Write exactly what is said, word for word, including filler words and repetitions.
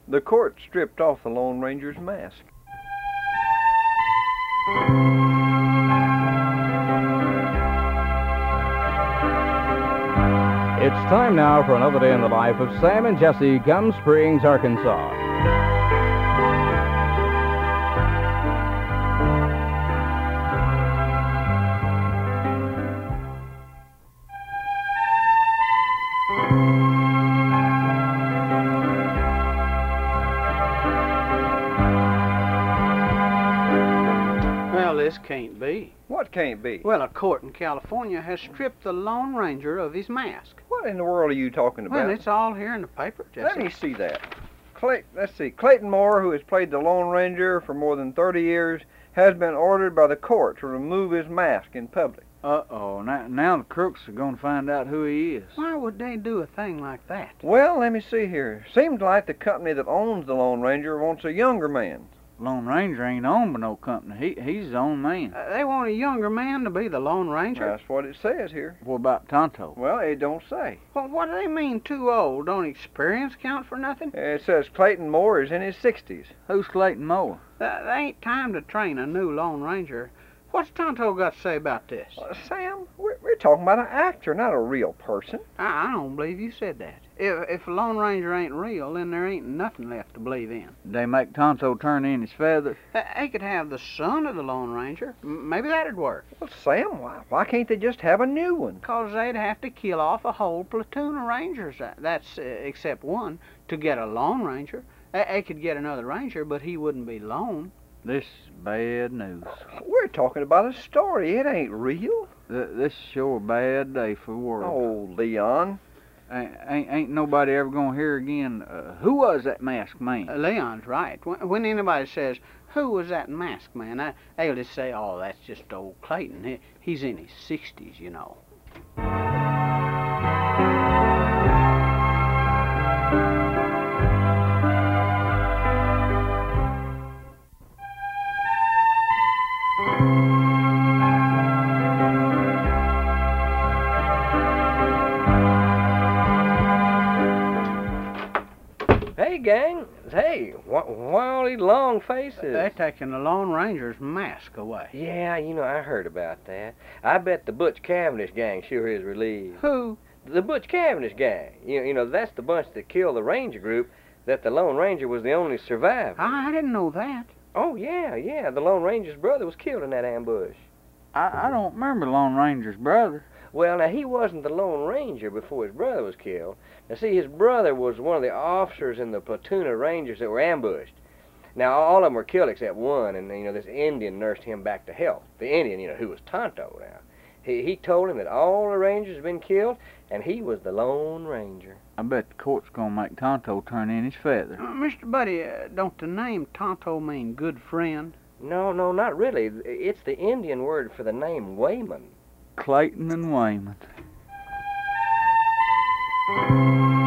The court stripped off the Lone Ranger's mask. It's time now for another day in the life of Sam and Jesse, Gum Springs, Arkansas. Well, this can't be. What can't be? Well, a court in California has stripped the Lone Ranger of his mask. What in the world are you talking about? Well, it's all here in the paper, Jesse. Let me see that. Clay, let's see. Clayton Moore, who has played the Lone Ranger for more than thirty years, has been ordered by the court to remove his mask in public. Uh-oh, now, now the crooks are going to find out who he is. Why would they do a thing like that? Well, let me see here. Seems like the company that owns the Lone Ranger wants a younger man. Lone Ranger ain't owned by no company. He, he's his own man. Uh, they want a younger man to be the Lone Ranger? That's what it says here. What about Tonto? Well, it don't say. Well, what do they mean, too old? Don't experience count for nothing? It says Clayton Moore is in his sixties. Who's Clayton Moore? Uh, there ain't time to train a new Lone Ranger. What's Tonto got to say about this? Uh, Sam, we're, we're talking about an actor, not a real person. I, I don't believe you said that. If, if a Lone Ranger ain't real, then there ain't nothing left to believe in. They make Tonto turn in his feathers? Uh, they could have the son of the Lone Ranger. M- maybe that'd work. Well, Sam, why, why can't they just have a new one? Because they'd have to kill off a whole platoon of Rangers. Uh, that's uh, except one. To get a Lone Ranger. Uh, they could get another Ranger, but he wouldn't be lone. This is bad news. We're talking about a story. It ain't real. Th this is sure a bad day for the world. Oh, Leon. Ain't, ain't, ain't nobody ever going to hear again, uh, who was that masked man? Uh, Leon's right. When, when anybody says, who was that masked man, I, they'll just say, oh, that's just old Clayton. He, he's in his sixties, you know. Hey, gang. Hey, why, why all these long faces? They're taking the Lone Ranger's mask away. Yeah, you know, I heard about that. I bet the Butch Cavendish gang sure is relieved. Who? The Butch Cavendish gang. You, you know, that's the bunch that killed the Ranger group, that the Lone Ranger was the only survivor. I didn't know that. Oh, yeah, yeah. The Lone Ranger's brother was killed in that ambush. I, I don't remember Lone Ranger's brother. Well, now, he wasn't the Lone Ranger before his brother was killed. Now, see, his brother was one of the officers in the platoon of Rangers that were ambushed. Now, all of them were killed except one, and, you know, this Indian nursed him back to health. The Indian, you know, who was Tonto now. He, he told him that all the Rangers had been killed, and he was the Lone Ranger. I bet the court's going to make Tonto turn in his feathers. Uh, Mister Buddy, uh, don't the name Tonto mean good friend? No, no, not really. It's the Indian word for the name Wayman. Clayton and Wayman.